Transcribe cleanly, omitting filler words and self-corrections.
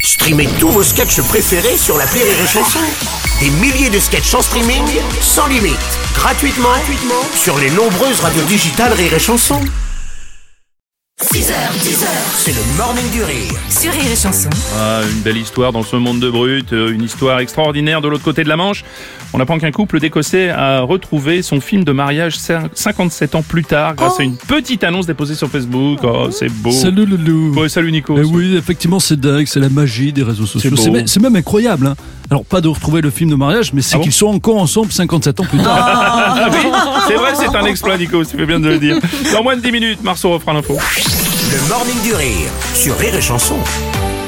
Streamez tous vos sketchs préférés sur l'appli Rire et Chanson. Des milliers de sketchs en streaming, sans limite, gratuitement sur les nombreuses radios digitales Rire et Chanson. 6h, c'est le Morning du Rire. Sur Rire et Chanson. Ah, une belle histoire dans ce monde de brut, une histoire extraordinaire de l'autre côté de la Manche. On apprend qu'un couple d'Écossais a retrouvé son film de mariage 57 ans plus tard grâce à une petite annonce déposée sur Facebook. Oh, c'est beau. Salut Loulou. Ouais, salut Nico. Oui, effectivement, c'est dingue, c'est la magie des réseaux sociaux. C'est beau. C'est même incroyable. Hein. Alors, pas de retrouver le film de mariage, mais c'est qu'ils sont encore ensemble 57 ans plus tard. Ah oui, c'est vrai, c'est un exploit Nico, tu fais bien de le dire. Dans moins de 10 minutes, Marceau refera l'info. Le Morning du Rire sur Rire et Chanson.